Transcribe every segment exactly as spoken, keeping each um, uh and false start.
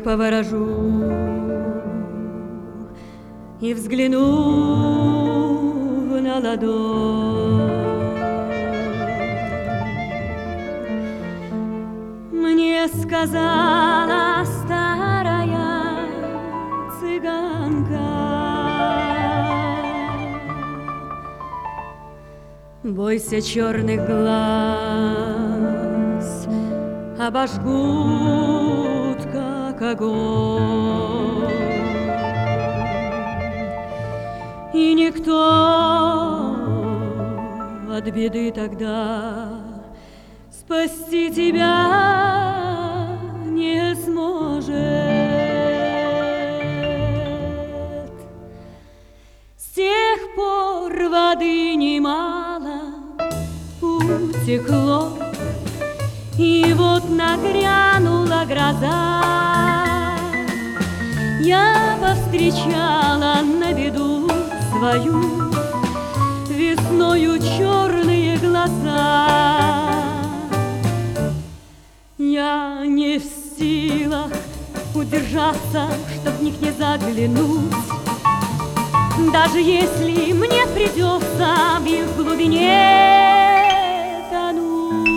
поворожу и взгляну на ладонь. Мне сказала старая цыганка: бойся черных глаз, обожгут, как огонь. И никто от беды тогда спасти тебя не сможет. С тех пор воды немало утекло, и вот нагрянула гроза. Я повстречала на беду свою весною черные глаза. Я не в силах удержаться, чтоб в них не заглянуть, даже если мне придется в их глубине тонуть.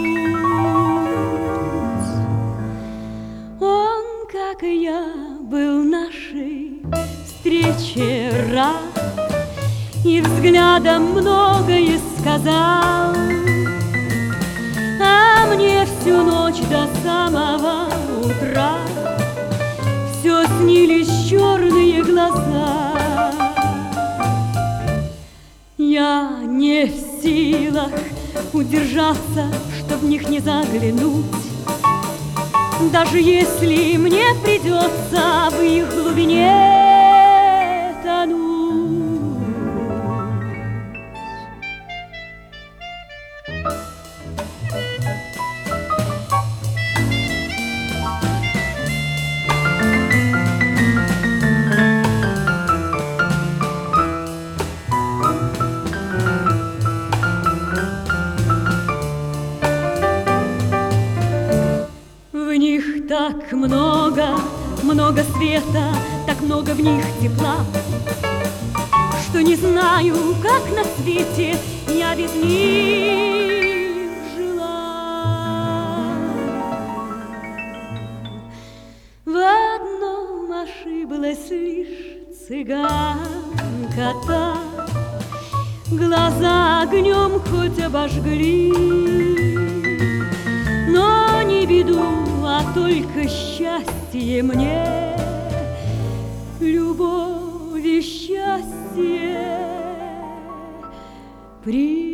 Он, как и я, был нашей встрече рад и взглядом многое сказал, а мне всю ночь до самого утра все снились черные глаза. Я не в силах удержаться, чтоб в них не заглянуть, даже если мне придется в их глубине тонуть. В них так много, много света, так много в них тепла, что не знаю, как на свете я без них жила. В одном ошиблась лишь цыганка та, глаза огнем хоть обожгли, но не беду, а только счастье мне, любовь и счастье при